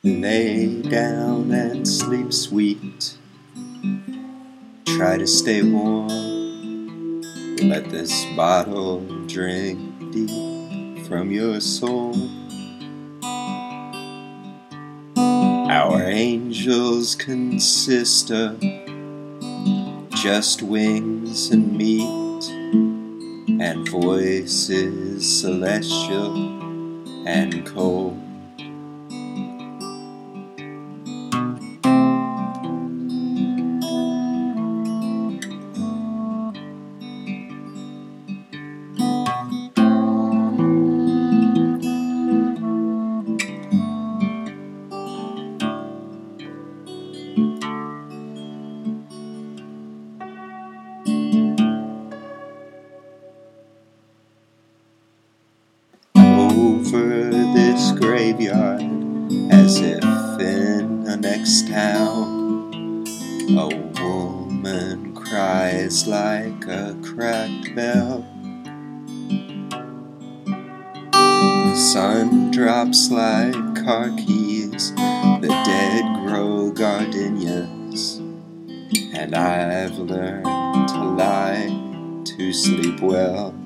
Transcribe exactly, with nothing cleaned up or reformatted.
Lay down and sleep sweet. Try to stay warm. Let this bottle drink deep from your soul. Our angels consist of just wings and meat, and voices celestial and cold. Over this graveyard, as if in the next town, a woman cries like a cracked bell. The sun drops like car keys, the dead grow gardenias, and I've learned to lie to sleep well.